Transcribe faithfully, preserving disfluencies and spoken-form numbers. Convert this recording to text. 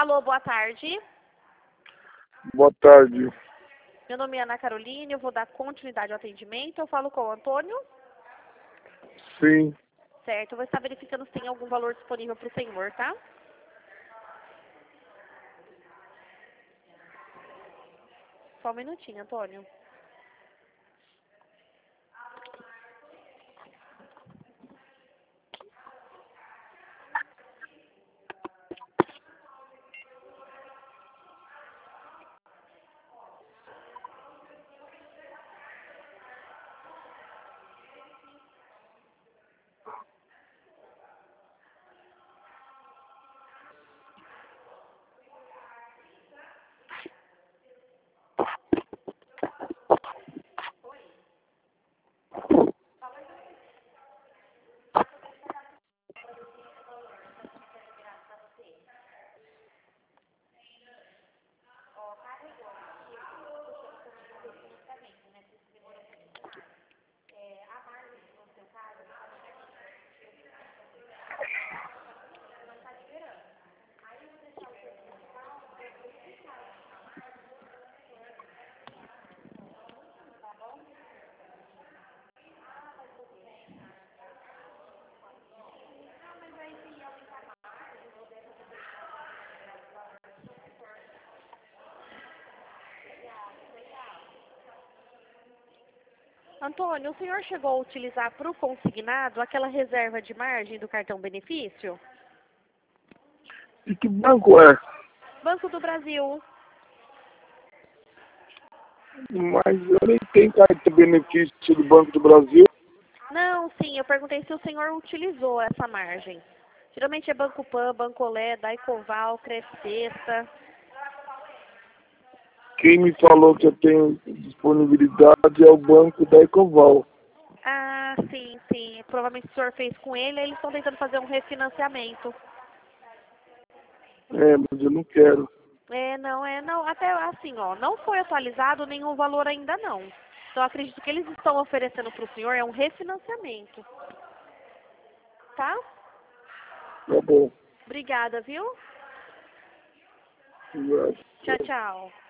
Alô, boa tarde. Boa tarde. Meu nome é Ana Carolina, eu vou dar continuidade ao atendimento. Eu falo com o Antônio? Sim. Certo, eu vou estar verificando se tem algum valor disponível para o senhor, tá? Só um minutinho, Antônio. Antônio, o senhor chegou a utilizar para o consignado aquela reserva de margem do cartão benefício? E que banco é? Banco do Brasil. Mas eu nem tenho cartão benefício do Banco do Brasil. Não, sim, eu perguntei se o senhor utilizou essa margem. Geralmente é Banco Pan, Bancolé, Daicoval, Crescesta. Quem me falou que eu tenho disponibilidade é o Banco da Ecoval. Ah, sim, sim. Provavelmente o senhor fez com ele, eles estão tentando fazer um refinanciamento. É, mas eu não quero. É, não, é, não. Até assim, ó, não foi atualizado nenhum valor ainda não. Então, eu acredito que eles estão oferecendo para o senhor é um refinanciamento. Tá? Tá bom. Obrigada, viu? Obrigado. Tchau, tchau.